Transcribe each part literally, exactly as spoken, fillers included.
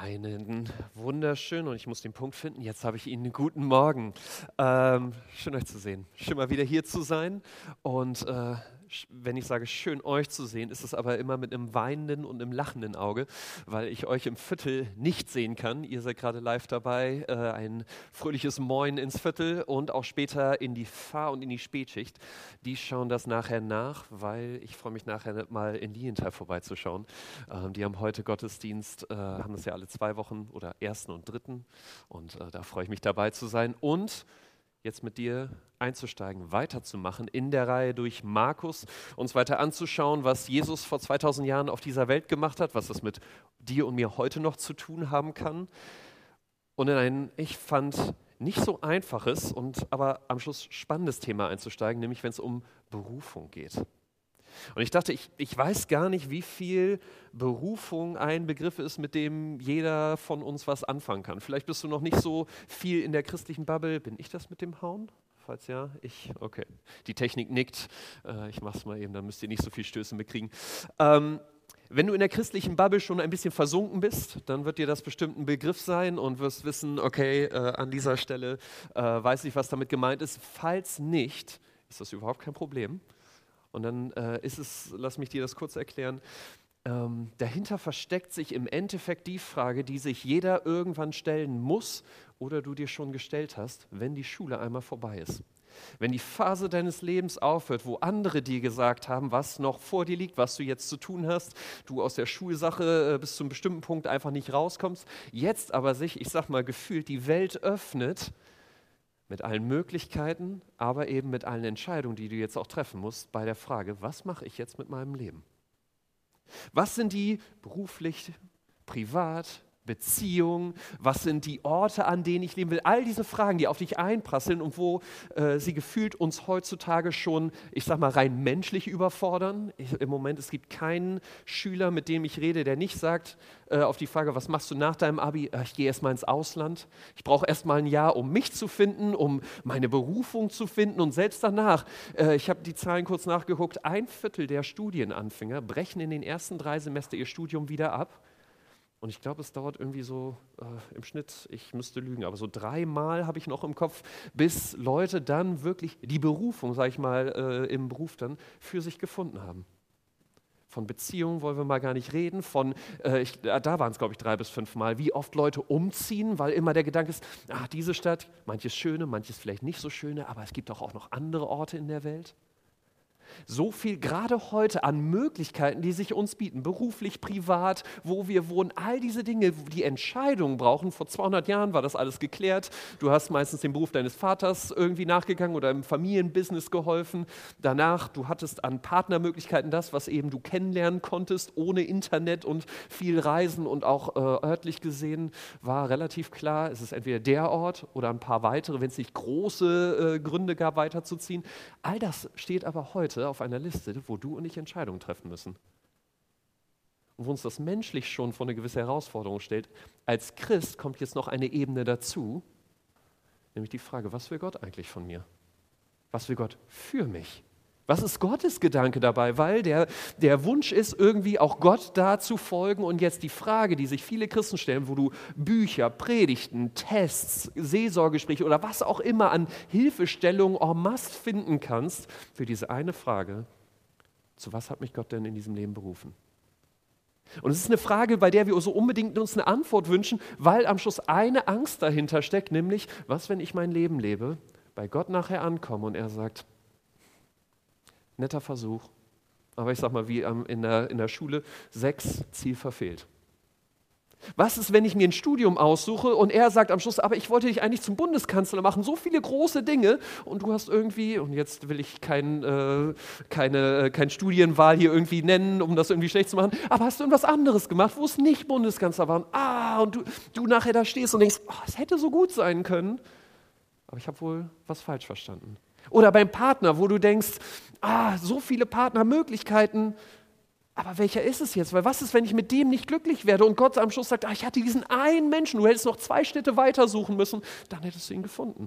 Einen wunderschönen, und ich muss den Punkt finden, jetzt habe ich Ihnen einen guten Morgen. Ähm, schön euch zu sehen, schön mal wieder hier zu sein. Und äh, wenn ich sage schön euch zu sehen, ist es aber immer mit einem weinenden und einem lachenden Auge, weil ich euch im Viertel nicht sehen kann. Ihr seid gerade live dabei, äh, ein fröhliches Moin ins Viertel und auch später in die Fahr- und in die Spätschicht. Die schauen das nachher nach, weil ich freue mich nachher mal in Lienthal vorbeizuschauen. Ähm, die haben heute Gottesdienst, äh, haben das ja alle zwei Wochen oder ersten und dritten und äh, da freue ich mich dabei zu sein und jetzt mit dir einzusteigen, weiterzumachen in der Reihe durch Markus, uns weiter anzuschauen, was Jesus vor zweitausend Jahren auf dieser Welt gemacht hat, was das mit dir und mir heute noch zu tun haben kann und in ein, ich fand, nicht so einfaches und aber am Schluss spannendes Thema einzusteigen, nämlich wenn es um Berufung geht. Und ich dachte, ich, ich weiß gar nicht, wie viel Berufung ein Begriff ist, mit dem jeder von uns was anfangen kann. Vielleicht bist du noch nicht so viel in der christlichen Bubble. Bin ich das mit dem Hauen? Falls ja, ich, okay. Die Technik nickt. Äh, ich mache es mal eben, dann müsst ihr nicht so viel Stöße mitkriegen. Ähm, Wenn du in der christlichen Bubble schon ein bisschen versunken bist, dann wird dir das bestimmt ein Begriff sein und wirst wissen, okay, äh, an dieser Stelle äh, weiß ich, was damit gemeint ist. Falls nicht, ist das überhaupt kein Problem. Und dann äh, ist es, lass mich dir das kurz erklären, ähm, dahinter versteckt sich im Endeffekt die Frage, die sich jeder irgendwann stellen muss oder du dir schon gestellt hast, wenn die Schule einmal vorbei ist. Wenn die Phase deines Lebens aufhört, wo andere dir gesagt haben, was noch vor dir liegt, was du jetzt zu tun hast, du aus der Schulsache äh, bis zu einem bestimmten Punkt einfach nicht rauskommst, jetzt aber sich, ich sag mal, gefühlt die Welt öffnet, mit allen Möglichkeiten, aber eben mit allen Entscheidungen, die du jetzt auch treffen musst, bei der Frage, was mache ich jetzt mit meinem Leben? Was sind die beruflich, privat, Beziehungen, was sind die Orte, an denen ich leben will? All diese Fragen, die auf dich einprasseln und wo äh, sie gefühlt uns heutzutage schon, ich sag mal, rein menschlich überfordern. Ich, im Moment, es gibt keinen Schüler, mit dem ich rede, der nicht sagt äh, auf die Frage, was machst du nach deinem Abi? Äh, ich gehe erstmal ins Ausland. Ich brauche erstmal ein Jahr, um mich zu finden, um meine Berufung zu finden und selbst danach, äh, ich habe die Zahlen kurz nachgeguckt, ein Viertel der Studienanfänger brechen in den ersten drei Semester ihr Studium wieder ab. Und ich glaube, es dauert irgendwie so äh, im Schnitt, ich müsste lügen, aber so dreimal habe ich noch im Kopf, bis Leute dann wirklich die Berufung, sage ich mal, äh, im Beruf dann für sich gefunden haben. Von Beziehungen wollen wir mal gar nicht reden, von, äh, ich, da waren es glaube ich drei bis fünf Mal, wie oft Leute umziehen, weil immer der Gedanke ist, ach, diese Stadt, manches schöne, manches vielleicht nicht so schöne, aber es gibt doch auch noch andere Orte in der Welt. So viel gerade heute an Möglichkeiten, die sich uns bieten, beruflich, privat, wo wir wohnen, all diese Dinge, die Entscheidungen brauchen. Vor zweihundert Jahren war das alles geklärt. Du hast meistens den Beruf deines Vaters irgendwie nachgegangen oder im Familienbusiness geholfen. Danach, du hattest an Partnermöglichkeiten das, was eben du kennenlernen konntest, ohne Internet und viel Reisen und auch äh, örtlich gesehen war relativ klar, es ist entweder der Ort oder ein paar weitere, wenn es nicht große äh, Gründe gab, weiterzuziehen. All das steht aber heute auf einer Liste, wo du und ich Entscheidungen treffen müssen. Und wo uns das menschlich schon vor eine gewisse Herausforderung stellt. Als Christ kommt jetzt noch eine Ebene dazu, nämlich die Frage, was will Gott eigentlich von mir? Was will Gott für mich? Was ist Gottes Gedanke dabei? Weil der, der Wunsch ist, irgendwie auch Gott da zu folgen. Und jetzt die Frage, die sich viele Christen stellen, wo du Bücher, Predigten, Tests, Seelsorgegespräche oder was auch immer an Hilfestellungen en masse finden kannst, für diese eine Frage, zu was hat mich Gott denn in diesem Leben berufen? Und es ist eine Frage, bei der wir so unbedingt uns eine Antwort wünschen, weil am Schluss eine Angst dahinter steckt, nämlich, was, wenn ich mein Leben lebe, bei Gott nachher ankomme und er sagt, netter Versuch, aber ich sag mal, wie in der, in der Schule, sechs, Ziel verfehlt. Was ist, wenn ich mir ein Studium aussuche und er sagt am Schluss, aber ich wollte dich eigentlich zum Bundeskanzler machen, so viele große Dinge und du hast irgendwie, und jetzt will ich kein, äh, keine kein Studienwahl hier irgendwie nennen, um das irgendwie schlecht zu machen, aber hast du irgendwas anderes gemacht, wo es nicht Bundeskanzler war? Und, ah, und du, du nachher da stehst und denkst, oh, es hätte so gut sein können, aber ich habe wohl was falsch verstanden. Oder beim Partner, wo du denkst, ah, so viele Partnermöglichkeiten, aber welcher ist es jetzt? Weil was ist, wenn ich mit dem nicht glücklich werde und Gott am Schluss sagt, ah, ich hatte diesen einen Menschen, du hättest noch zwei Städte weiter suchen müssen, dann hättest du ihn gefunden.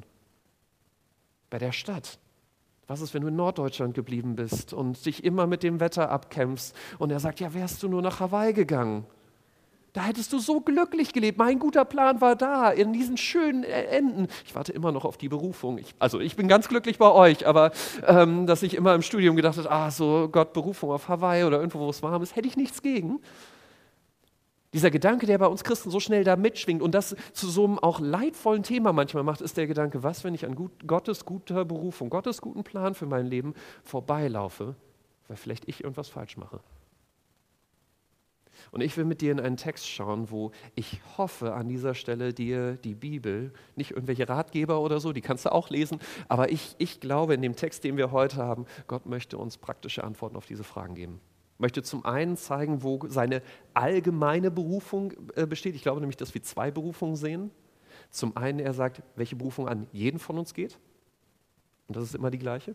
Bei der Stadt. Was ist, wenn du in Norddeutschland geblieben bist und dich immer mit dem Wetter abkämpfst und er sagt, ja, wärst du nur nach Hawaii gegangen? Da hättest du so glücklich gelebt. Mein guter Plan war da, in diesen schönen Enden. Ich warte immer noch auf die Berufung. Ich, also ich bin ganz glücklich bei euch, aber ähm, dass ich immer im Studium gedacht habe, ah, so Gott, Berufung auf Hawaii oder irgendwo, wo es warm ist, hätte ich nichts gegen. Dieser Gedanke, der bei uns Christen so schnell da mitschwingt und das zu so einem auch leidvollen Thema manchmal macht, ist der Gedanke, was, wenn ich an gut, Gottes guter Berufung, Gottes guten Plan für mein Leben vorbeilaufe, weil vielleicht ich irgendwas falsch mache. Und ich will mit dir in einen Text schauen, wo ich hoffe, an dieser Stelle dir die Bibel, nicht irgendwelche Ratgeber oder so, die kannst du auch lesen, aber ich, ich glaube, in dem Text, den wir heute haben, Gott möchte uns praktische Antworten auf diese Fragen geben. Möchte zum einen zeigen, wo seine allgemeine Berufung äh, besteht. Ich glaube nämlich, dass wir zwei Berufungen sehen. Zum einen, er sagt, welche Berufung an jeden von uns geht. Und das ist immer die gleiche.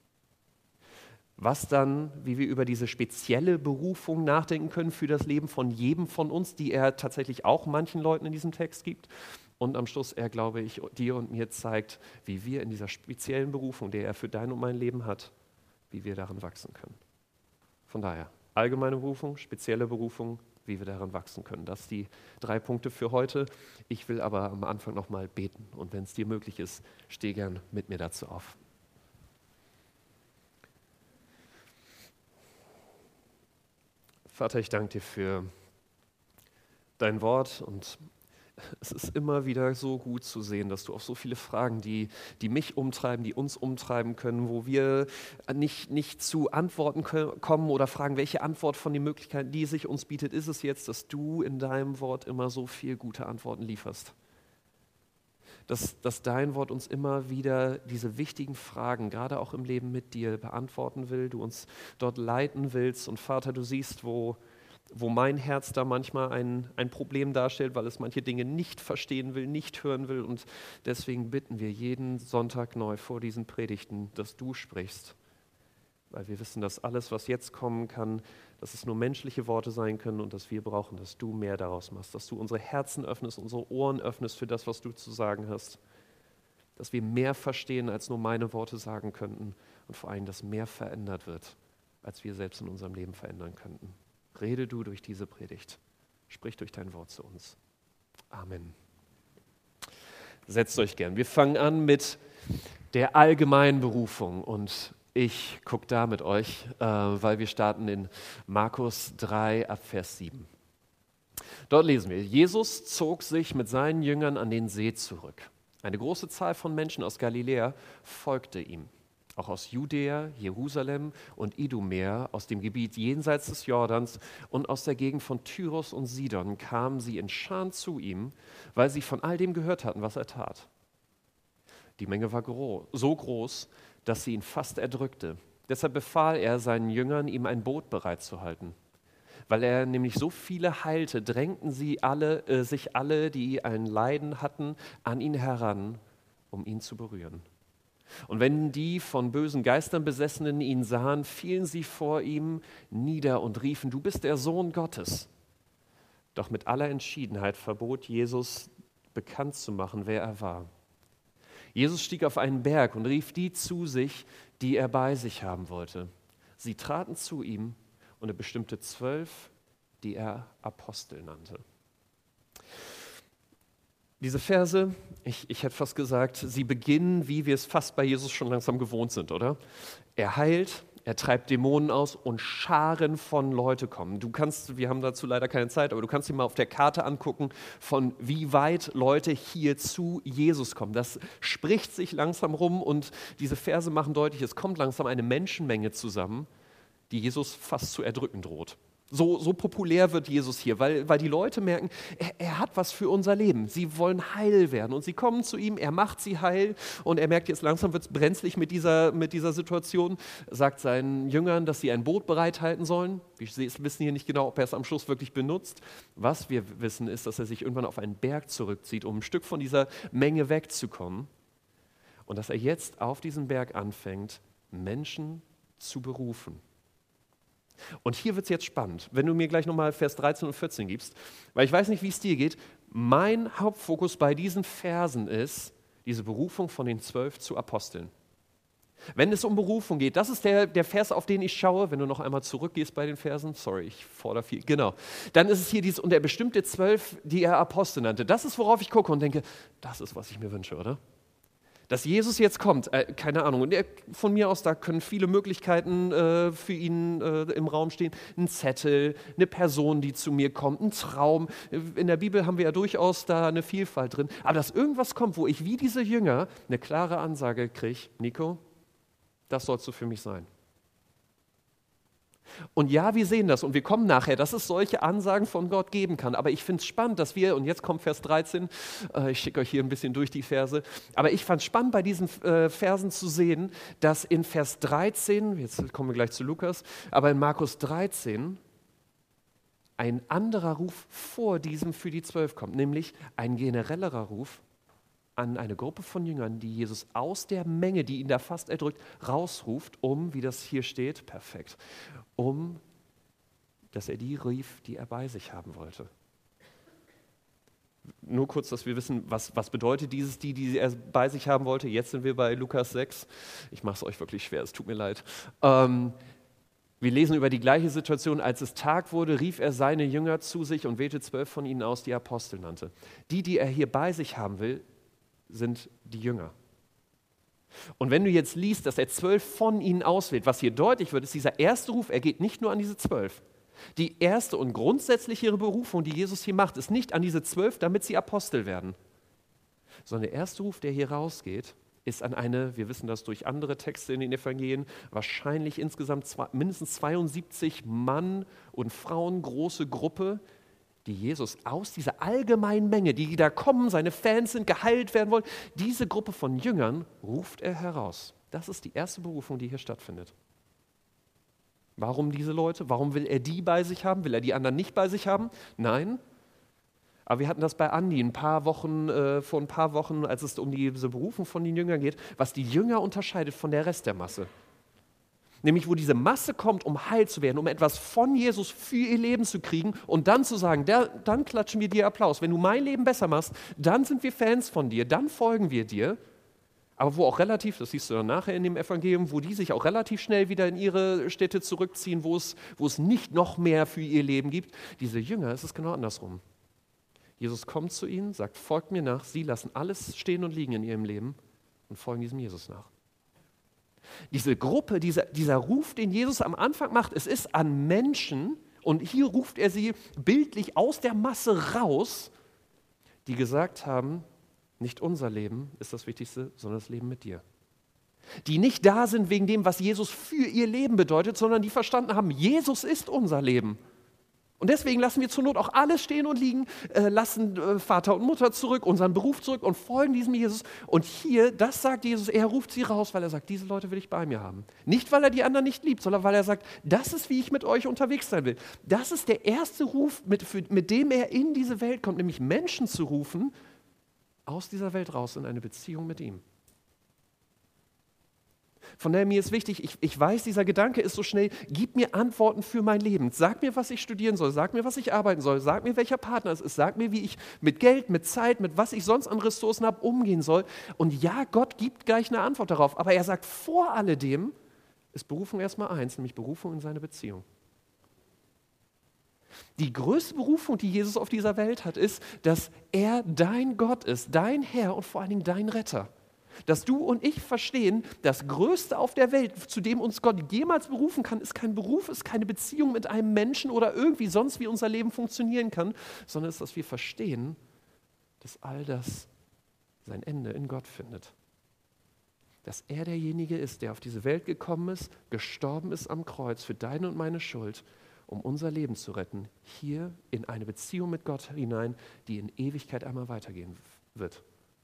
Was dann, wie wir über diese spezielle Berufung nachdenken können für das Leben von jedem von uns, die er tatsächlich auch manchen Leuten in diesem Text gibt. Und am Schluss, er, glaube ich, dir und mir zeigt, wie wir in dieser speziellen Berufung, die er für dein und mein Leben hat, wie wir darin wachsen können. Von daher, allgemeine Berufung, spezielle Berufung, wie wir daran wachsen können. Das sind die drei Punkte für heute. Ich will aber am Anfang nochmal beten. Und wenn es dir möglich ist, steh gern mit mir dazu auf. Vater, ich danke dir für dein Wort und es ist immer wieder so gut zu sehen, dass du auf so viele Fragen, die, die mich umtreiben, die uns umtreiben können, wo wir nicht, nicht zu Antworten können, kommen oder fragen, welche Antwort von den Möglichkeiten, die sich uns bietet, ist es jetzt, dass du in deinem Wort immer so viel gute Antworten lieferst. Dass, dass dein Wort uns immer wieder diese wichtigen Fragen, gerade auch im Leben mit dir, beantworten will, du uns dort leiten willst. Und Vater, du siehst, wo wo mein Herz da manchmal ein, ein Problem darstellt, weil es manche Dinge nicht verstehen will, nicht hören will. Und deswegen bitten wir jeden Sonntag neu vor diesen Predigten, dass du sprichst. Weil wir wissen, dass alles, was jetzt kommen kann, dass es nur menschliche Worte sein können und dass wir brauchen, dass du mehr daraus machst, dass du unsere Herzen öffnest, unsere Ohren öffnest für das, was du zu sagen hast. Dass wir mehr verstehen, als nur meine Worte sagen könnten und vor allem, dass mehr verändert wird, als wir selbst in unserem Leben verändern könnten. Rede du durch diese Predigt. Sprich durch dein Wort zu uns. Amen. Setzt euch gern. Wir fangen an mit der allgemeinen Berufung und ich gucke da mit euch, äh, weil wir starten in Markus drei ab Vers sieben. Dort lesen wir, Jesus zog sich mit seinen Jüngern an den See zurück. Eine große Zahl von Menschen aus Galiläa folgte ihm. Auch aus Judäa, Jerusalem und Idumea, aus dem Gebiet jenseits des Jordans und aus der Gegend von Tyrus und Sidon kamen sie in Scharen zu ihm, weil sie von all dem gehört hatten, was er tat. Die Menge war gro- so groß, dass sie ihn fast erdrückte. Deshalb befahl er seinen Jüngern, ihm ein Boot bereitzuhalten. Weil er nämlich so viele heilte, drängten sie alle, äh, sich alle, die ein Leiden hatten, an ihn heran, um ihn zu berühren. Und wenn die von bösen Geistern Besessenen ihn sahen, fielen sie vor ihm nieder und riefen, du bist der Sohn Gottes. Doch mit aller Entschiedenheit verbot Jesus, bekannt zu machen, wer er war. Jesus stieg auf einen Berg und rief die zu sich, die er bei sich haben wollte. Sie traten zu ihm und er bestimmte zwölf, die er Apostel nannte. Diese Verse, ich, ich hätte fast gesagt, sie beginnen, wie wir es fast bei Jesus schon langsam gewohnt sind, oder? Er heilt, er treibt Dämonen aus und Scharen von Leute kommen. Du kannst, wir haben dazu leider keine Zeit, aber du kannst dir mal auf der Karte angucken, von wie weit Leute hier zu Jesus kommen. Das spricht sich langsam rum und diese Verse machen deutlich, es kommt langsam eine Menschenmenge zusammen, die Jesus fast zu erdrücken droht. So, so populär wird Jesus hier, weil, weil die Leute merken, er, er hat was für unser Leben. Sie wollen heil werden und sie kommen zu ihm, er macht sie heil und er merkt jetzt langsam wird es brenzlig mit dieser, mit dieser Situation, sagt seinen Jüngern, dass sie ein Boot bereithalten sollen. Wir wissen hier nicht genau, ob er es am Schluss wirklich benutzt. Was wir wissen, ist, dass er sich irgendwann auf einen Berg zurückzieht, um ein Stück von dieser Menge wegzukommen und dass er jetzt auf diesem Berg anfängt, Menschen zu berufen. Und hier wird es jetzt spannend, wenn du mir gleich nochmal Vers dreizehn und vierzehn gibst, weil ich weiß nicht, wie es dir geht. Mein Hauptfokus bei diesen Versen ist diese Berufung von den zwölf zu Aposteln. Wenn es um Berufung geht, das ist der, der Vers, auf den ich schaue, wenn du noch einmal zurückgehst bei den Versen, sorry, ich fordere viel, genau, dann ist es hier dieses, und er bestimmte zwölf, die er Apostel nannte. Das ist, worauf ich gucke und denke, das ist, was ich mir wünsche, oder? Dass Jesus jetzt kommt, äh, keine Ahnung, und er, von mir aus, da können viele Möglichkeiten äh, für ihn äh, im Raum stehen. Ein Zettel, eine Person, die zu mir kommt, ein Traum. In der Bibel haben wir ja durchaus da eine Vielfalt drin. Aber dass irgendwas kommt, wo ich wie diese Jünger eine klare Ansage kriege, Nico, das sollst du für mich sein. Und ja, wir sehen das und wir kommen nachher, dass es solche Ansagen von Gott geben kann. Aber ich finde es spannend, dass wir, und jetzt kommt Vers dreizehn, äh, ich schicke euch hier ein bisschen durch die Verse, aber ich fand es spannend bei diesen äh, Versen zu sehen, dass in Vers dreizehn, jetzt kommen wir gleich zu Lukas, aber in Markus dreizehn ein anderer Ruf vor diesem für die Zwölf kommt, nämlich ein generellerer Ruf an eine Gruppe von Jüngern, die Jesus aus der Menge, die ihn da fast erdrückt, rausruft, um, wie das hier steht, perfekt, um, dass er die rief, die er bei sich haben wollte. Nur kurz, dass wir wissen, was, was bedeutet dieses, die, die er bei sich haben wollte. Jetzt sind wir bei Lukas sechs. Ich mache es euch wirklich schwer, es tut mir leid. Ähm, wir lesen über die gleiche Situation. Als es Tag wurde, rief er seine Jünger zu sich und wählte zwölf von ihnen aus, die er Apostel nannte. Die, die er hier bei sich haben will, sind die Jünger. Und wenn du jetzt liest, dass er zwölf von ihnen auswählt, was hier deutlich wird, ist dieser erste Ruf, er geht nicht nur an diese zwölf. Die erste und grundsätzlichere Berufung, die Jesus hier macht, ist nicht an diese zwölf, damit sie Apostel werden, sondern der erste Ruf, der hier rausgeht, ist an eine, wir wissen das durch andere Texte in den Evangelien, wahrscheinlich insgesamt zwei, mindestens zweiundsiebzig Mann und Frauen große Gruppe, die Jesus aus dieser allgemeinen Menge, die da kommen, seine Fans sind, geheilt werden wollen, diese Gruppe von Jüngern ruft er heraus. Das ist die erste Berufung, die hier stattfindet. Warum diese Leute? Warum will er die bei sich haben? Will er die anderen nicht bei sich haben? Nein. Aber wir hatten das bei Andi ein paar Wochen, äh, vor ein paar Wochen, als es um diese Berufung von den Jüngern geht, was die Jünger unterscheidet von der Rest der Masse. Nämlich, wo diese Masse kommt, um heil zu werden, um etwas von Jesus für ihr Leben zu kriegen und dann zu sagen, der, dann klatschen wir dir Applaus. Wenn du mein Leben besser machst, dann sind wir Fans von dir, dann folgen wir dir. Aber wo auch relativ, das siehst du dann nachher in dem Evangelium, wo die sich auch relativ schnell wieder in ihre Städte zurückziehen, wo es, wo es nicht noch mehr für ihr Leben gibt. Diese Jünger, ist es genau andersrum. Jesus kommt zu ihnen, sagt, folgt mir nach. Sie lassen alles stehen und liegen in ihrem Leben und folgen diesem Jesus nach. Diese Gruppe, dieser, dieser Ruf, den Jesus am Anfang macht, es ist an Menschen, und hier ruft er sie bildlich aus der Masse raus, die gesagt haben, nicht unser Leben ist das Wichtigste, sondern das Leben mit dir. Die nicht da sind wegen dem, was Jesus für ihr Leben bedeutet, sondern die verstanden haben, Jesus ist unser Leben. Und deswegen lassen wir zur Not auch alles stehen und liegen, äh, lassen äh, Vater und Mutter zurück, unseren Beruf zurück und folgen diesem Jesus. Und hier, das sagt Jesus, er ruft sie raus, weil er sagt, diese Leute will ich bei mir haben. Nicht, weil er die anderen nicht liebt, sondern weil er sagt, das ist, wie ich mit euch unterwegs sein will. Das ist der erste Ruf, mit, für, mit dem er in diese Welt kommt, nämlich Menschen zu rufen, aus dieser Welt raus in eine Beziehung mit ihm. Von daher mir ist wichtig, ich, ich weiß, dieser Gedanke ist so schnell, gib mir Antworten für mein Leben. Sag mir, was ich studieren soll, sag mir, was ich arbeiten soll, sag mir, welcher Partner es ist, sag mir, wie ich mit Geld, mit Zeit, mit was ich sonst an Ressourcen habe, umgehen soll. Und ja, Gott gibt gleich eine Antwort darauf, aber er sagt, vor alledem ist Berufung erstmal eins, nämlich Berufung in seine Beziehung. Die größte Berufung, die Jesus auf dieser Welt hat, ist, dass er dein Gott ist, dein Herr und vor allen Dingen dein Retter. Dass du und ich verstehen, das Größte auf der Welt, zu dem uns Gott jemals berufen kann, ist kein Beruf, ist keine Beziehung mit einem Menschen oder irgendwie sonst, wie unser Leben funktionieren kann, sondern ist, dass wir verstehen, dass all das sein Ende in Gott findet. Dass er derjenige ist, der auf diese Welt gekommen ist, gestorben ist am Kreuz für deine und meine Schuld, um unser Leben zu retten, hier in eine Beziehung mit Gott hinein, die in Ewigkeit einmal weitergehen wird.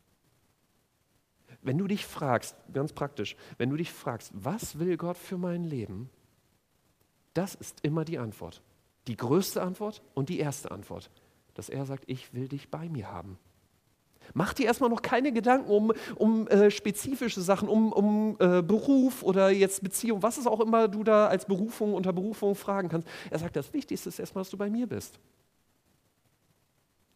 Wenn du dich fragst, ganz praktisch, wenn du dich fragst, was will Gott für mein Leben, das ist immer die Antwort. Die größte Antwort und die erste Antwort, dass er sagt, ich will dich bei mir haben. Mach dir erstmal noch keine Gedanken um, um äh, spezifische Sachen, um, um äh, Beruf oder jetzt Beziehung, was es auch immer du da als Berufung unter Berufung fragen kannst. Er sagt, das Wichtigste ist erstmal, dass du bei mir bist.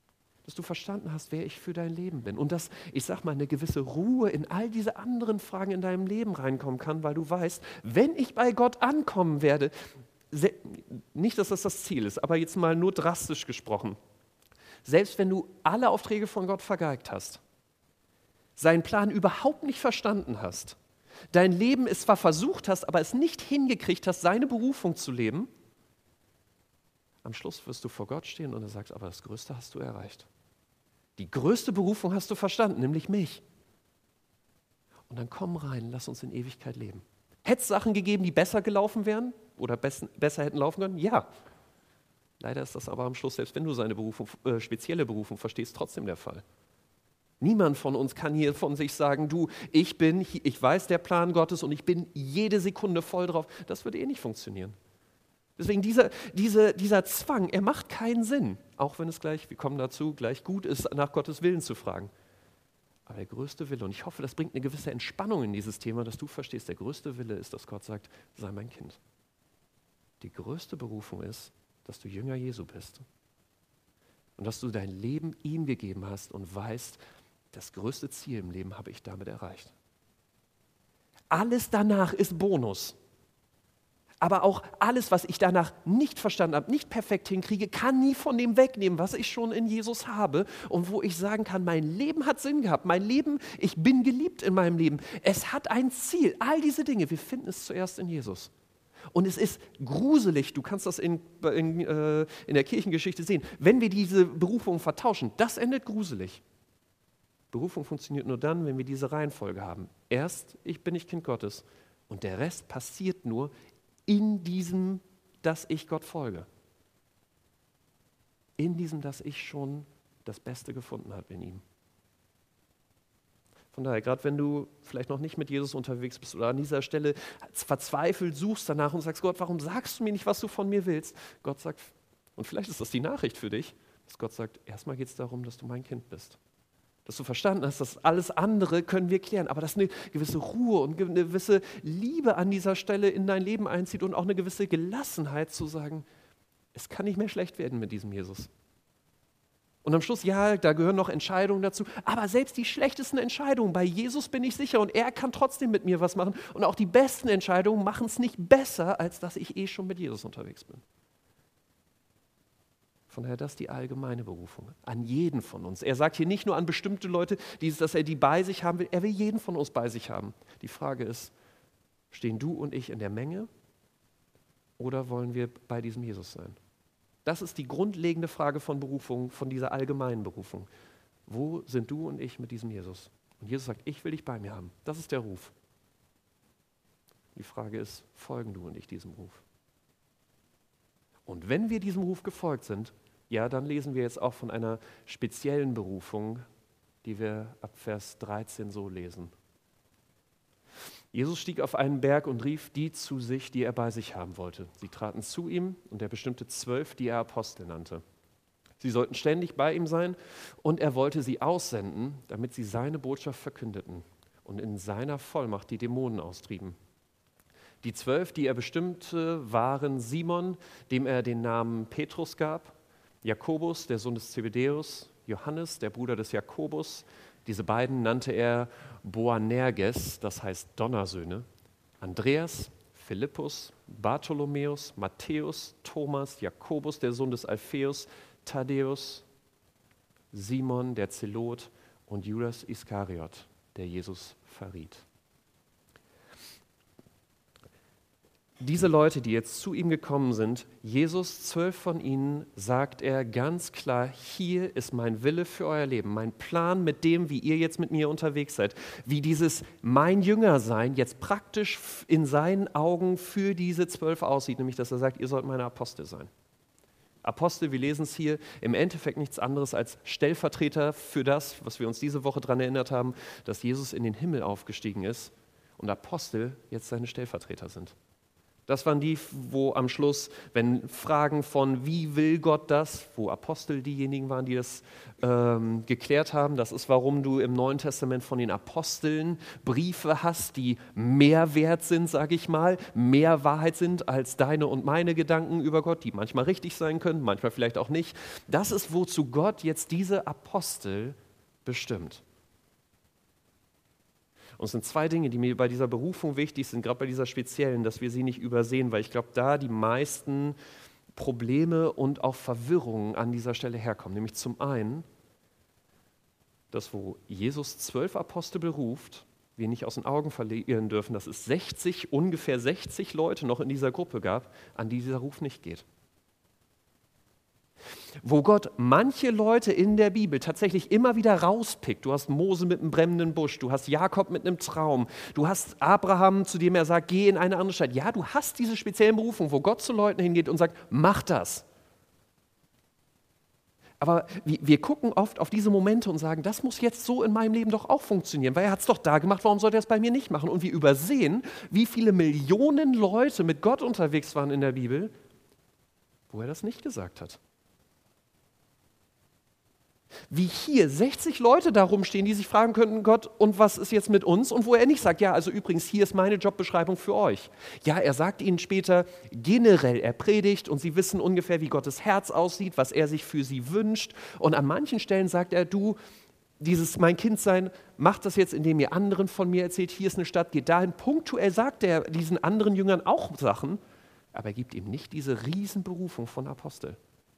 dass du verstanden hast, wer ich für dein Leben bin. Und dass, ich sag mal, eine gewisse Ruhe in all diese anderen Fragen in deinem Leben reinkommen kann, weil du weißt, wenn ich bei Gott ankommen werde, nicht, dass das das Ziel ist, aber jetzt mal nur drastisch gesprochen, selbst wenn du alle Aufträge von Gott vergeigt hast, seinen Plan überhaupt nicht verstanden hast, dein Leben es zwar versucht hast, aber es nicht hingekriegt hast, seine Berufung zu leben, am Schluss wirst du vor Gott stehen und er sagt, aber das Größte hast du erreicht. Die größte Berufung hast du verstanden, nämlich mich. Und dann komm rein, lass uns in Ewigkeit leben. Hätte es Sachen gegeben, die besser gelaufen wären oder bess- besser hätten laufen können? Ja. Leider ist das aber am Schluss, selbst wenn du seine Berufung, äh, spezielle Berufung verstehst, trotzdem der Fall. Niemand von uns kann hier von sich sagen, du, ich bin, ich weiß der Plan Gottes und ich bin jede Sekunde voll drauf. Das würde eh nicht funktionieren. Deswegen dieser, diese, dieser Zwang, er macht keinen Sinn, auch wenn es gleich, wir kommen dazu, gleich gut ist, nach Gottes Willen zu fragen. Aber der größte Wille, und ich hoffe, das bringt eine gewisse Entspannung in dieses Thema, dass du verstehst, der größte Wille ist, dass Gott sagt, sei mein Kind. Die größte Berufung ist, dass du Jünger Jesu bist und dass du dein Leben ihm gegeben hast und weißt, das größte Ziel im Leben habe ich damit erreicht. Alles danach ist Bonus. Aber auch alles, was ich danach nicht verstanden habe, nicht perfekt hinkriege, kann nie von dem wegnehmen, was ich schon in Jesus habe und wo ich sagen kann, mein Leben hat Sinn gehabt, mein Leben, ich bin geliebt in meinem Leben. Es hat ein Ziel, all diese Dinge, wir finden es zuerst in Jesus. Und es ist gruselig, du kannst das in, in, äh, in der Kirchengeschichte sehen, wenn wir diese Berufung vertauschen, das endet gruselig. Berufung funktioniert nur dann, wenn wir diese Reihenfolge haben. Erst, ich bin nicht Kind Gottes und der Rest passiert nur in diesem, dass ich Gott folge. In diesem, dass ich schon das Beste gefunden habe in ihm. Von daher, gerade wenn du vielleicht noch nicht mit Jesus unterwegs bist oder an dieser Stelle verzweifelt suchst danach und sagst, Gott, warum sagst du mir nicht, was du von mir willst? Gott sagt, und vielleicht ist das die Nachricht für dich, dass Gott sagt, erstmal geht es darum, dass du mein Kind bist. Dass du verstanden hast, dass alles andere können wir klären, aber dass eine gewisse Ruhe und eine gewisse Liebe an dieser Stelle in dein Leben einzieht und auch eine gewisse Gelassenheit zu sagen, es kann nicht mehr schlecht werden mit diesem Jesus. Und am Schluss, ja, da gehören noch Entscheidungen dazu, aber selbst die schlechtesten Entscheidungen, bei Jesus bin ich sicher und er kann trotzdem mit mir was machen und auch die besten Entscheidungen machen es nicht besser, als dass ich eh schon mit Jesus unterwegs bin. Von daher, das ist die allgemeine Berufung an jeden von uns. Er sagt hier nicht nur an bestimmte Leute, dass er die bei sich haben will, er will jeden von uns bei sich haben. Die Frage ist, stehen du und ich in der Menge oder wollen wir bei diesem Jesus sein? Das ist die grundlegende Frage von Berufung, von dieser allgemeinen Berufung. Wo sind du und ich mit diesem Jesus? Und Jesus sagt, ich will dich bei mir haben. Das ist der Ruf. Die Frage ist, folgen du und ich diesem Ruf? Und wenn wir diesem Ruf gefolgt sind, ja, dann lesen wir jetzt auch von einer speziellen Berufung, die wir ab Vers dreizehn so lesen. Jesus stieg auf einen Berg und rief die zu sich, die er bei sich haben wollte. Sie traten zu ihm und er bestimmte zwölf, die er Apostel nannte. Sie sollten ständig bei ihm sein und er wollte sie aussenden, damit sie seine Botschaft verkündeten und in seiner Vollmacht die Dämonen austrieben. Die zwölf, die er bestimmte, waren Simon, dem er den Namen Petrus gab, Jakobus, der Sohn des Zebedäus, Johannes, der Bruder des Jakobus. Diese beiden nannte er Boanerges, das heißt Donnersöhne, Andreas, Philippus, Bartholomäus, Matthäus, Thomas, Jakobus, der Sohn des Alpheus, Thaddäus, Simon, der Zelot und Judas Iskariot, der Jesus verriet. Diese Leute, die jetzt zu ihm gekommen sind, Jesus, zwölf von ihnen, sagt er ganz klar, hier ist mein Wille für euer Leben, mein Plan mit dem, wie ihr jetzt mit mir unterwegs seid, wie dieses mein Jünger sein jetzt praktisch in seinen Augen für diese zwölf aussieht, nämlich dass er sagt, ihr sollt meine Apostel sein. Apostel, wir lesen es hier, im Endeffekt nichts anderes als Stellvertreter für das, was wir uns diese Woche daran erinnert haben, dass Jesus in den Himmel aufgestiegen ist und Apostel jetzt seine Stellvertreter sind. Das waren die, wo am Schluss, wenn Fragen von, wie will Gott das, wo Apostel diejenigen waren, die das ähm, geklärt haben. Das ist, warum du im Neuen Testament von den Aposteln Briefe hast, die mehr wert sind, sage ich mal, mehr Wahrheit sind als deine und meine Gedanken über Gott, die manchmal richtig sein können, manchmal vielleicht auch nicht. Das ist, wozu Gott jetzt diese Apostel bestimmt. Und es sind zwei Dinge, die mir bei dieser Berufung wichtig sind, gerade bei dieser speziellen, dass wir sie nicht übersehen, weil ich glaube, da die meisten Probleme und auch Verwirrungen an dieser Stelle herkommen. Nämlich zum einen, dass wo Jesus zwölf Apostel beruft, wir nicht aus den Augen verlieren dürfen, dass es sechzig, ungefähr sechzig Leute noch in dieser Gruppe gab, an die dieser Ruf nicht geht. Wo Gott manche Leute in der Bibel tatsächlich immer wieder rauspickt. Du hast Mose mit einem brennenden Busch, du hast Jakob mit einem Traum, du hast Abraham, zu dem er sagt, geh in eine andere Stadt. Ja, du hast diese speziellen Berufungen, wo Gott zu Leuten hingeht und sagt, mach das. Aber wir, wir gucken oft auf diese Momente und sagen, das muss jetzt so in meinem Leben doch auch funktionieren, weil er hat es doch da gemacht, warum sollte er es bei mir nicht machen? Und wir übersehen, wie viele Millionen Leute mit Gott unterwegs waren in der Bibel, wo er das nicht gesagt hat. Wie hier sechzig Leute da rumstehen, die sich fragen könnten, Gott, und was ist jetzt mit uns? Und wo er nicht sagt, ja, also übrigens, hier ist meine Jobbeschreibung für euch. Ja, er sagt ihnen später generell, er predigt und sie wissen ungefähr, wie Gottes Herz aussieht, was er sich für sie wünscht. Und an manchen Stellen sagt er, du, dieses mein Kind sein, macht das jetzt, indem ihr anderen von mir erzählt, hier ist eine Stadt, geht dahin. Punktuell sagt er diesen anderen Jüngern auch Sachen, aber er gibt ihm nicht diese Riesenberufung von Apostel.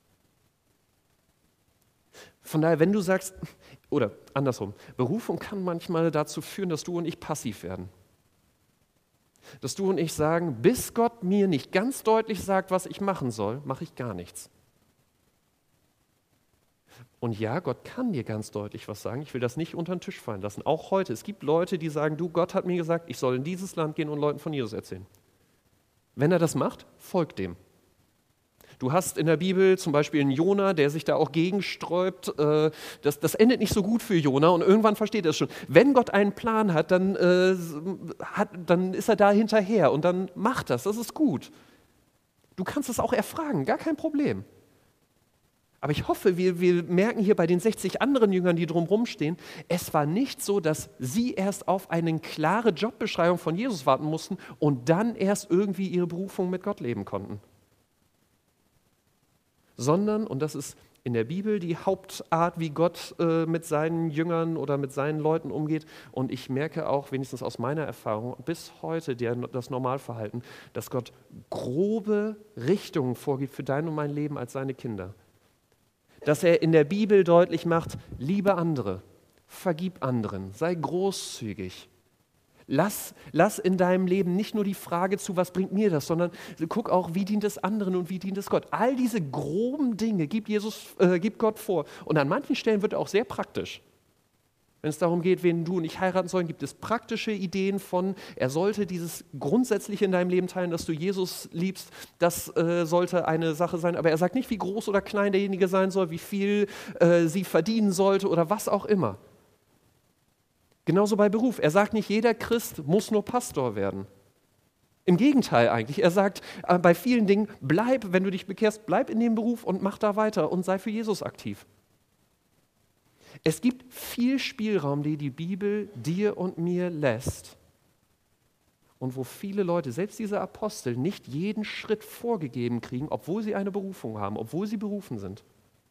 Von daher, wenn du sagst, oder andersrum, Berufung kann manchmal dazu führen, dass du und ich passiv werden. Dass du und ich sagen, bis Gott mir nicht ganz deutlich sagt, was ich machen soll, mache ich gar nichts. Und ja, Gott kann dir ganz deutlich was sagen. Ich will das nicht unter den Tisch fallen lassen. Auch heute. Es gibt Leute, die sagen, du, Gott hat mir gesagt, ich soll in dieses Land gehen und Leuten von Jesus erzählen. Wenn er das macht, folgt dem. Du hast in der Bibel zum Beispiel einen Jona, der sich da auch gegensträubt. Das, das endet nicht so gut für Jona und irgendwann versteht er es schon. Wenn Gott einen Plan hat, dann, äh, hat, dann ist er da hinterher und dann macht das. Das ist gut. Du kannst es auch erfragen, gar kein Problem. Aber ich hoffe, wir, wir merken hier bei den sechzig anderen Jüngern, die drumherum stehen, es war nicht so, dass sie erst auf eine klare Jobbeschreibung von Jesus warten mussten und dann erst irgendwie ihre Berufung mit Gott leben konnten. Sondern, und das ist in der Bibel die Hauptart, wie Gott äh, mit seinen Jüngern oder mit seinen Leuten umgeht. Und ich merke auch, wenigstens aus meiner Erfahrung, bis heute der, das Normalverhalten, dass Gott grobe Richtungen vorgibt für dein und mein Leben als seine Kinder. Dass er in der Bibel deutlich macht, liebe andere, vergib anderen, sei großzügig. Lass, lass in deinem Leben nicht nur die Frage zu, was bringt mir das, sondern guck auch, wie dient es anderen und wie dient es Gott. All diese groben Dinge gibt, Jesus, äh, gibt Gott vor. Und an manchen Stellen wird er auch sehr praktisch. Wenn es darum geht, wen du und ich heiraten sollen, gibt es praktische Ideen von, er sollte dieses grundsätzlich in deinem Leben teilen, dass du Jesus liebst. Das äh, sollte eine Sache sein. Aber er sagt nicht, wie groß oder klein derjenige sein soll, wie viel äh, sie verdienen sollte oder was auch immer. Genauso bei Beruf. Er sagt nicht, jeder Christ muss nur Pastor werden. Im Gegenteil eigentlich. Er sagt äh, bei vielen Dingen, bleib, wenn du dich bekehrst, bleib in dem Beruf und mach da weiter und sei für Jesus aktiv. Es gibt viel Spielraum, den die Bibel dir und mir lässt. Und wo viele Leute, selbst diese Apostel, nicht jeden Schritt vorgegeben kriegen, obwohl sie eine Berufung haben, obwohl sie berufen sind.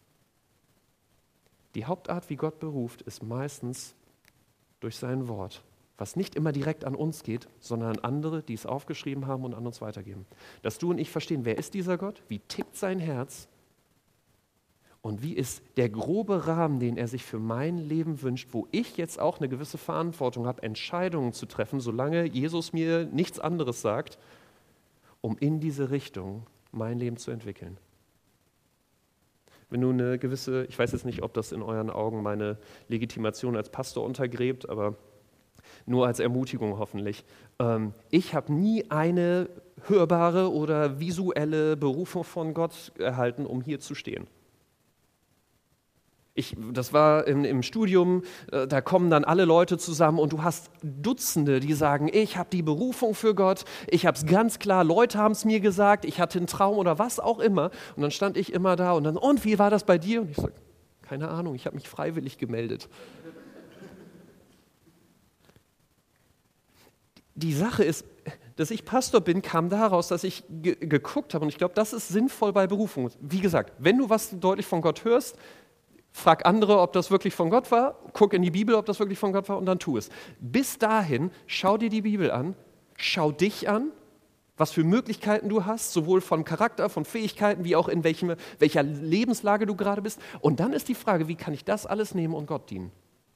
Die Hauptart, wie Gott beruft, ist meistens durch sein Wort, was nicht immer direkt an uns geht, sondern an andere, die es aufgeschrieben haben und an uns weitergeben. Dass du und ich verstehen, wer ist dieser Gott, wie tickt sein Herz und wie ist der grobe Rahmen, den er sich für mein Leben wünscht, wo ich jetzt auch eine gewisse Verantwortung habe, Entscheidungen zu treffen, solange Jesus mir nichts anderes sagt, um in diese Richtung mein Leben zu entwickeln. Wenn du eine gewisse, ich weiß jetzt nicht, ob das in euren Augen meine Legitimation als Pastor untergräbt, aber nur als Ermutigung hoffentlich. Ähm, ich habe nie eine hörbare oder visuelle Berufung von Gott erhalten, um hier zu stehen. Ich, das war im, im Studium, äh, da kommen dann alle Leute zusammen und du hast Dutzende, die sagen, ich habe die Berufung für Gott, ich habe es ganz klar, Leute haben es mir gesagt, ich hatte einen Traum oder was auch immer. Und dann stand ich immer da und dann, und wie war das bei dir? Und ich sage, keine Ahnung, ich habe mich freiwillig gemeldet. Die Sache ist, dass ich Pastor bin, kam daraus, dass ich ge- geguckt habe und ich glaube, das ist sinnvoll bei Berufung. Wie gesagt, wenn du was deutlich von Gott hörst, frag andere, ob das wirklich von Gott war, guck in die Bibel, ob das wirklich von Gott war und dann tu es. Bis dahin, schau dir die Bibel an, schau dich an, was für Möglichkeiten du hast, sowohl von Charakter, von Fähigkeiten, wie auch in welchem, welcher Lebenslage du gerade bist. Und dann ist die Frage, wie kann ich das alles nehmen und Gott dienen?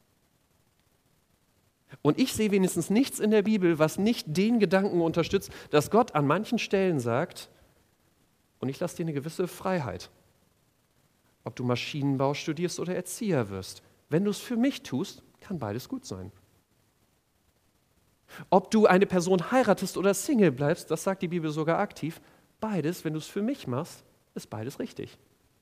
Und ich sehe wenigstens nichts in der Bibel, was nicht den Gedanken unterstützt, dass Gott an manchen Stellen sagt, und ich lasse dir eine gewisse Freiheit, ob du Maschinenbau studierst oder Erzieher wirst. Wenn du es für mich tust, kann beides gut sein. Ob du eine Person heiratest oder Single bleibst, das sagt die Bibel sogar aktiv, beides, wenn du es für mich machst, ist beides richtig.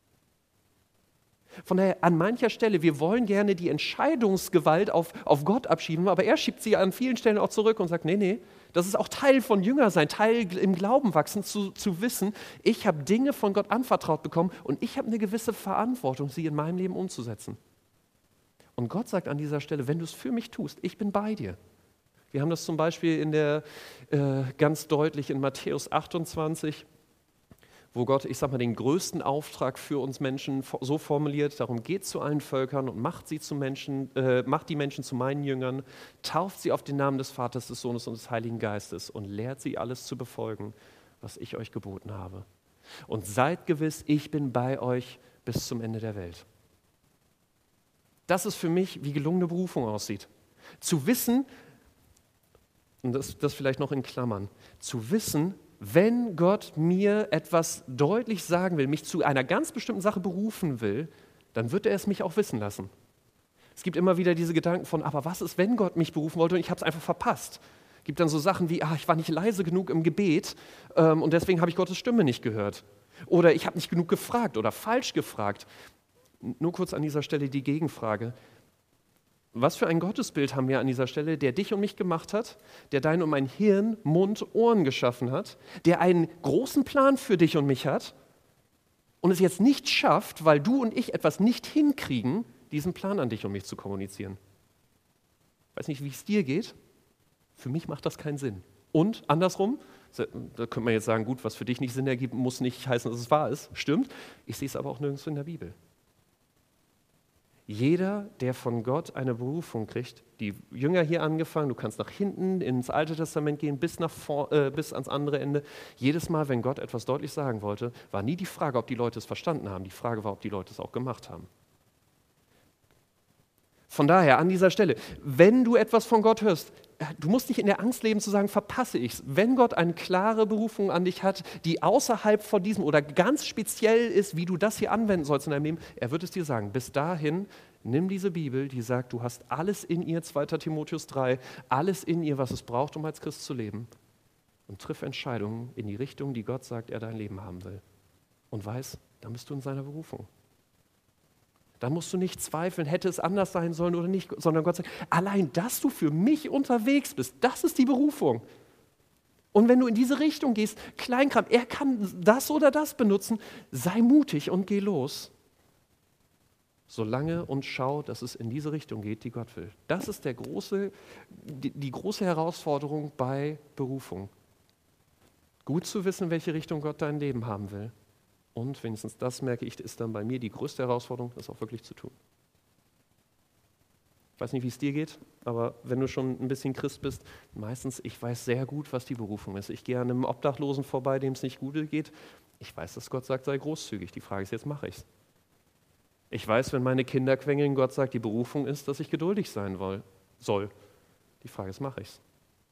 Von daher, an mancher Stelle, wir wollen gerne die Entscheidungsgewalt auf, auf Gott abschieben, aber er schiebt sie an vielen Stellen auch zurück und sagt, nee, nee, das ist auch Teil von Jüngersein, Teil im Glauben wachsen, zu, zu wissen, ich habe Dinge von Gott anvertraut bekommen und ich habe eine gewisse Verantwortung, sie in meinem Leben umzusetzen. Und Gott sagt an dieser Stelle, wenn du es für mich tust, ich bin bei dir. Wir haben das zum Beispiel in der, äh, ganz deutlich in Matthäus achtundzwanzig, wo Gott, ich sag mal, den größten Auftrag für uns Menschen so formuliert, darum geht zu allen Völkern und macht sie zu Menschen, äh, macht die Menschen zu meinen Jüngern, tauft sie auf den Namen des Vaters, des Sohnes und des Heiligen Geistes und lehrt sie alles zu befolgen, was ich euch geboten habe. Und seid gewiss, ich bin bei euch bis zum Ende der Welt. Das ist für mich, wie gelungene Berufung aussieht. Zu wissen, und das, das vielleicht noch in Klammern, zu wissen, wenn Gott mir etwas deutlich sagen will, mich zu einer ganz bestimmten Sache berufen will, dann wird er es mich auch wissen lassen. Es gibt immer wieder diese Gedanken von, aber was ist, wenn Gott mich berufen wollte und ich habe es einfach verpasst? Es gibt dann so Sachen wie, ah, ich war nicht leise genug im Gebet ähm, und deswegen habe ich Gottes Stimme nicht gehört. Oder ich habe nicht genug gefragt oder falsch gefragt. Nur kurz an dieser Stelle die Gegenfrage. Was für ein Gottesbild haben wir an dieser Stelle, der dich und mich gemacht hat, der dein und mein Hirn, Mund, Ohren geschaffen hat, der einen großen Plan für dich und mich hat und es jetzt nicht schafft, weil du und ich etwas nicht hinkriegen, diesen Plan an dich und mich zu kommunizieren. Ich weiß nicht, wie es dir geht, für mich macht das keinen Sinn. Und andersrum, da könnte man jetzt sagen, gut, was für dich nicht Sinn ergibt, muss nicht heißen, dass es wahr ist. Stimmt, ich sehe es aber auch nirgends in der Bibel. Jeder, der von Gott eine Berufung kriegt, die Jünger hier angefangen, du kannst nach hinten ins Alte Testament gehen, bis, nach vor, äh, bis ans andere Ende. Jedes Mal, wenn Gott etwas deutlich sagen wollte, war nie die Frage, ob die Leute es verstanden haben. Die Frage war, ob die Leute es auch gemacht haben. Von daher, an dieser Stelle, wenn du etwas von Gott hörst, du musst nicht in der Angst leben zu sagen, verpasse ich es. Wenn Gott eine klare Berufung an dich hat, die außerhalb von diesem oder ganz speziell ist, wie du das hier anwenden sollst in deinem Leben, er wird es dir sagen. Bis dahin, nimm diese Bibel, die sagt, du hast alles in ihr, zweiter Timotheus drei, alles in ihr, was es braucht, um als Christ zu leben. Und triff Entscheidungen in die Richtung, die Gott sagt, er dein Leben haben will. Und weiß, dann bist du in seiner Berufung. Da musst du nicht zweifeln, hätte es anders sein sollen oder nicht, sondern Gott sagt, allein, dass du für mich unterwegs bist, das ist die Berufung. Und wenn du in diese Richtung gehst, Kleinkram, er kann das oder das benutzen, sei mutig und geh los. Solange und schau, dass es in diese Richtung geht, die Gott will. Das ist der große, die, die große Herausforderung bei Berufung. Gut zu wissen, welche Richtung Gott dein Leben haben will. Und wenigstens das, merke ich, ist dann bei mir die größte Herausforderung, das auch wirklich zu tun. Ich weiß nicht, wie es dir geht, aber wenn du schon ein bisschen Christ bist, meistens, ich weiß sehr gut, was die Berufung ist. Ich gehe an einem Obdachlosen vorbei, dem es nicht gut geht. Ich weiß, dass Gott sagt, sei großzügig. Die Frage ist, jetzt mache ich es. Ich weiß, wenn meine Kinder quengeln, Gott sagt, die Berufung ist, dass ich geduldig sein soll. Die Frage ist, mache ich es.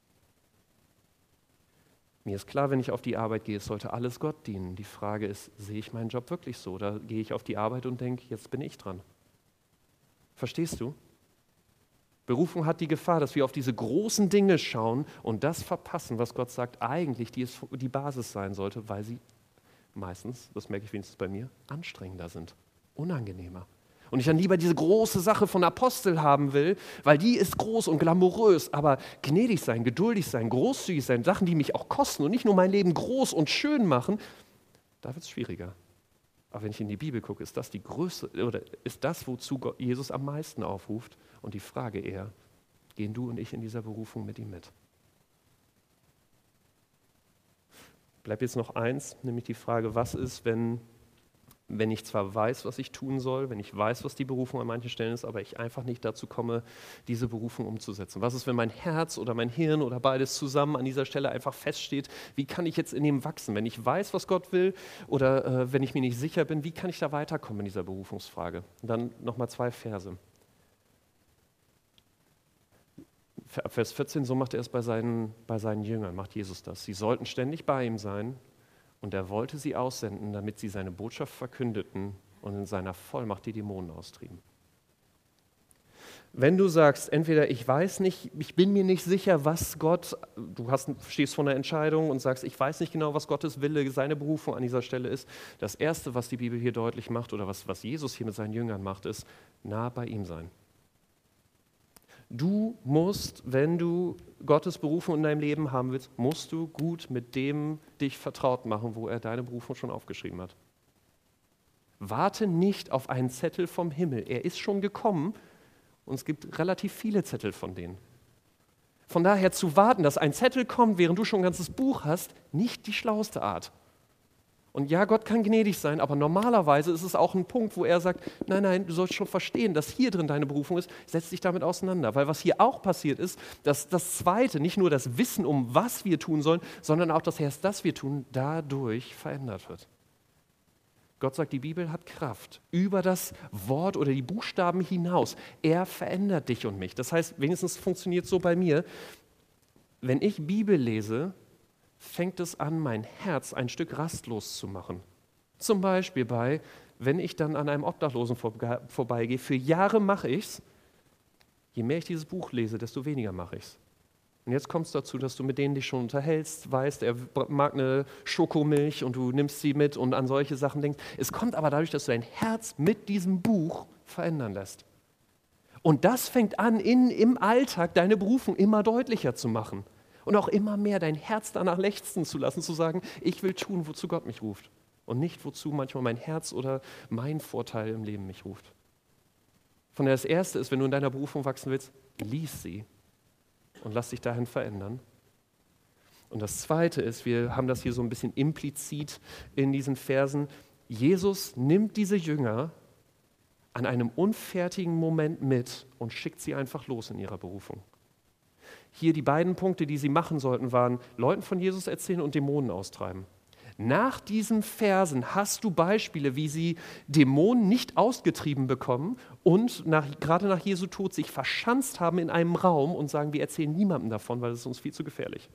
Mir ist klar, wenn ich auf die Arbeit gehe, es sollte alles Gott dienen. Die Frage ist, sehe ich meinen Job wirklich so? Oder gehe ich auf die Arbeit und denke, jetzt bin ich dran. Verstehst du? Berufung hat die Gefahr, dass wir auf diese großen Dinge schauen und das verpassen, was Gott sagt, eigentlich die, ist, die Basis sein sollte, weil sie meistens, das merke ich wenigstens bei mir, anstrengender sind, unangenehmer. Und ich dann lieber diese große Sache von Apostel haben will, weil die ist groß und glamourös, aber gnädig sein, geduldig sein, großzügig sein, Sachen, die mich auch kosten und nicht nur mein Leben groß und schön machen, da wird es schwieriger. Aber wenn ich in die Bibel gucke, ist das die größte, oder ist das, wozu Gott, Jesus am meisten aufruft? Und die Frage eher, gehen du und ich in dieser Berufung mit ihm mit? Bleibt jetzt noch eins, nämlich die Frage, was ist, wenn, wenn ich zwar weiß, was ich tun soll, wenn ich weiß, was die Berufung an manchen Stellen ist, aber ich einfach nicht dazu komme, diese Berufung umzusetzen? Was ist, wenn mein Herz oder mein Hirn oder beides zusammen an dieser Stelle einfach feststeht? Wie kann ich jetzt in dem wachsen? Wenn ich weiß, was Gott will oder äh, wenn ich mir nicht sicher bin, wie kann ich da weiterkommen in dieser Berufungsfrage? Und dann nochmal zwei Verse. Ab Vers vierzehn, so macht er es bei seinen, bei seinen Jüngern, macht Jesus das. Sie sollten ständig bei ihm sein und er wollte sie aussenden, damit sie seine Botschaft verkündeten und in seiner Vollmacht die Dämonen austrieben. Wenn du sagst, entweder ich weiß nicht, ich bin mir nicht sicher, was Gott, du hast, stehst vor einer Entscheidung und sagst, ich weiß nicht genau, was Gottes Wille, seine Berufung an dieser Stelle ist. Das Erste, was die Bibel hier deutlich macht oder was, was Jesus hier mit seinen Jüngern macht, ist, nah bei ihm sein. Du musst, wenn du Gottes Berufung in deinem Leben haben willst, musst du gut mit dem dich vertraut machen, wo er deine Berufung schon aufgeschrieben hat. Warte nicht auf einen Zettel vom Himmel. Er ist schon gekommen und es gibt relativ viele Zettel von denen. Von daher zu warten, dass ein Zettel kommt, während du schon ein ganzes Buch hast, nicht die schlauste Art. Und ja, Gott kann gnädig sein, aber normalerweise ist es auch ein Punkt, wo er sagt, nein, nein, du sollst schon verstehen, dass hier drin deine Berufung ist, setz dich damit auseinander. Weil was hier auch passiert ist, dass das Zweite, nicht nur das Wissen, um was wir tun sollen, sondern auch das Herz, das wir tun, dadurch verändert wird. Gott sagt, die Bibel hat Kraft über das Wort oder die Buchstaben hinaus. Er verändert dich und mich. Das heißt, wenigstens funktioniert es so bei mir, wenn ich Bibel lese, fängt es an, mein Herz ein Stück rastlos zu machen. Zum Beispiel bei, wenn ich dann an einem Obdachlosen vorbe- vorbeigehe, für Jahre mache ich es, je mehr ich dieses Buch lese, desto weniger mache ich es. Und jetzt kommt es dazu, dass du mit denen dich schon unterhältst, weißt, er mag eine Schokomilch und du nimmst sie mit und an solche Sachen denkst. Es kommt aber dadurch, dass du dein Herz mit diesem Buch verändern lässt. Und das fängt an, in, im Alltag deine Berufung immer deutlicher zu machen. Und auch immer mehr dein Herz danach lechzen zu lassen, zu sagen, ich will tun, wozu Gott mich ruft. Und nicht, wozu manchmal mein Herz oder mein Vorteil im Leben mich ruft. Von daher das Erste ist, wenn du in deiner Berufung wachsen willst, lies sie und lass dich dahin verändern. Und das Zweite ist, wir haben das hier so ein bisschen implizit in diesen Versen, Jesus nimmt diese Jünger an einem unfertigen Moment mit und schickt sie einfach los in ihrer Berufung. Hier die beiden Punkte, die sie machen sollten, waren Leuten von Jesus erzählen und Dämonen austreiben. Nach diesen Versen hast du Beispiele, wie sie Dämonen nicht ausgetrieben bekommen und nach, gerade nach Jesu Tod sich verschanzt haben in einem Raum und sagen, wir erzählen niemandem davon, weil es ist uns viel zu gefährlich.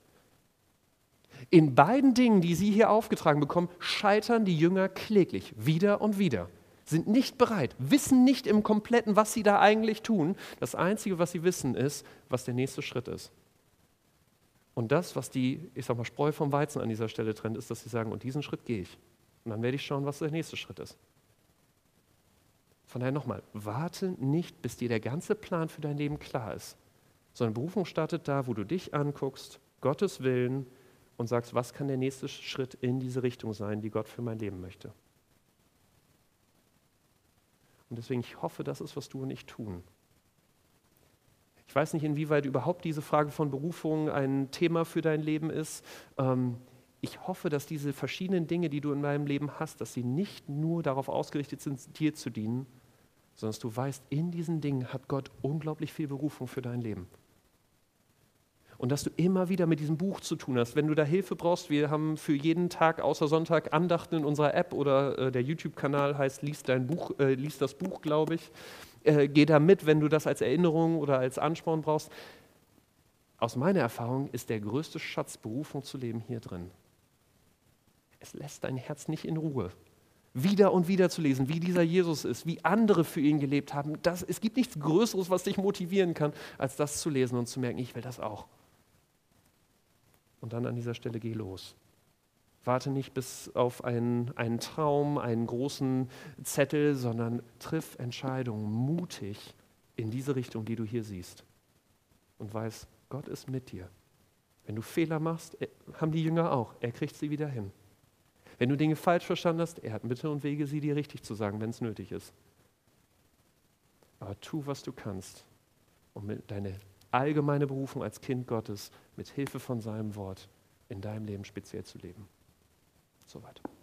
In beiden Dingen, die sie hier aufgetragen bekommen, scheitern die Jünger kläglich, wieder und wieder. Sind nicht bereit, wissen nicht im Kompletten, was sie da eigentlich tun. Das Einzige, was sie wissen, ist, was der nächste Schritt ist. Und das, was die, ich sag mal, Spreu vom Weizen an dieser Stelle trennt, ist, dass sie sagen, und diesen Schritt gehe ich. Und dann werde ich schauen, was der nächste Schritt ist. Von daher nochmal, warte nicht, bis dir der ganze Plan für dein Leben klar ist, sondern Berufung startet da, wo du dich anguckst, Gottes Willen, und sagst, was kann der nächste Schritt in diese Richtung sein, die Gott für mein Leben möchte. Und deswegen, ich hoffe, das ist, was du und ich tun. Ich weiß nicht, inwieweit überhaupt diese Frage von Berufung ein Thema für dein Leben ist. Ähm, ich hoffe, dass diese verschiedenen Dinge, die du in deinem Leben hast, dass sie nicht nur darauf ausgerichtet sind, dir zu dienen, sondern dass du weißt, in diesen Dingen hat Gott unglaublich viel Berufung für dein Leben. Und dass du immer wieder mit diesem Buch zu tun hast. Wenn du da Hilfe brauchst, wir haben für jeden Tag außer Sonntag Andachten in unserer App oder äh, der YouTube-Kanal heißt Lies dein Buch, äh, Lies das Buch, glaube ich. Äh, geh da mit, wenn du das als Erinnerung oder als Ansporn brauchst. Aus meiner Erfahrung ist der größte Schatz, Berufung zu leben, hier drin. Es lässt dein Herz nicht in Ruhe. Wieder und wieder zu lesen, wie dieser Jesus ist, wie andere für ihn gelebt haben. Das, es gibt nichts Größeres, was dich motivieren kann, als das zu lesen und zu merken, ich will das auch. Und dann an dieser Stelle geh los. Warte nicht bis auf einen, einen Traum, einen großen Zettel, sondern triff Entscheidungen mutig in diese Richtung, die du hier siehst. Und weiß, Gott ist mit dir. Wenn du Fehler machst, haben die Jünger auch. Er kriegt sie wieder hin. Wenn du Dinge falsch verstanden hast, er hat Mittel und Wege, sie dir richtig zu sagen, wenn es nötig ist. Aber tu, was du kannst, um mit deine allgemeine Berufung als Kind Gottes mit Hilfe von seinem Wort in deinem Leben speziell zu leben. Soweit.